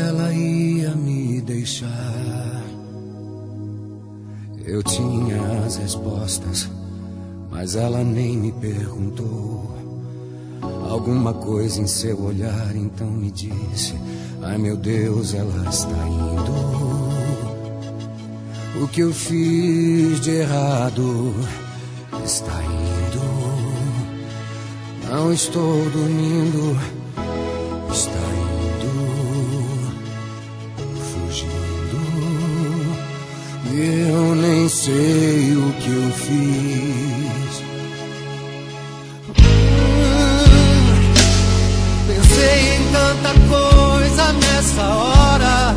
ela ia me deixar. Eu tinha as respostas, mas ela nem me perguntou. Alguma coisa em seu olhar então me disse: ai meu Deus, ela está indo. O que eu fiz de errado está indo. Não estou dormindo, está indo, fugindo. E eu nem sei o que eu fiz. Pensei em tanta coisa nessa hora.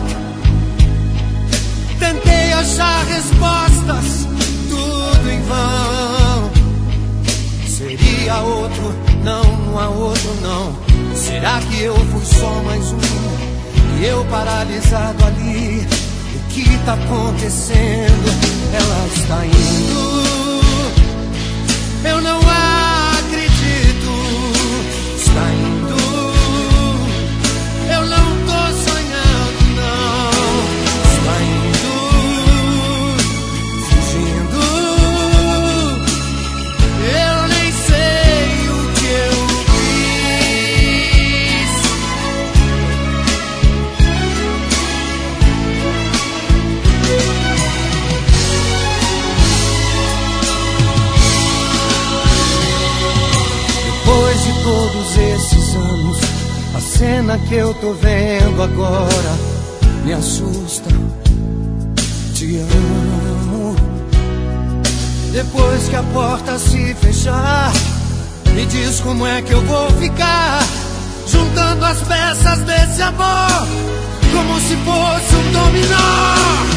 Tentei achar respostas, tudo em vão. Seria outro, não há outro não. Será que eu fui só mais um? E eu paralisado ali. O que tá acontecendo? Ela está indo. Eu não acredito. Está indo. Eu não tô sonhando, não. Está indo, fugindo. Eu nem sei o que eu fiz. Depois de todos esses anos, a cena que eu tô vendo agora me assusta. Te amo. Depois que a porta se fechar, me diz como é que eu vou ficar, juntando as peças desse amor, como se fosse um dominó.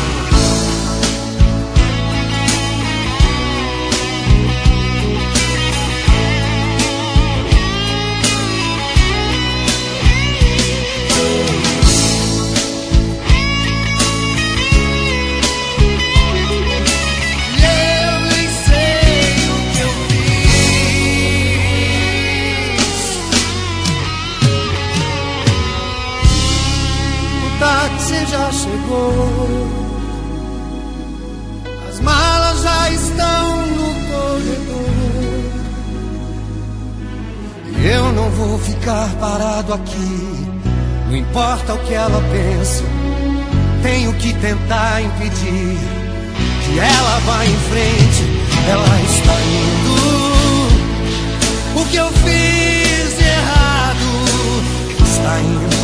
Você já chegou, as malas já estão no corredor. E eu não vou ficar parado aqui, não importa o que ela pense. Tenho que tentar impedir que ela vá em frente. Ela está indo. O que eu fiz de errado está indo.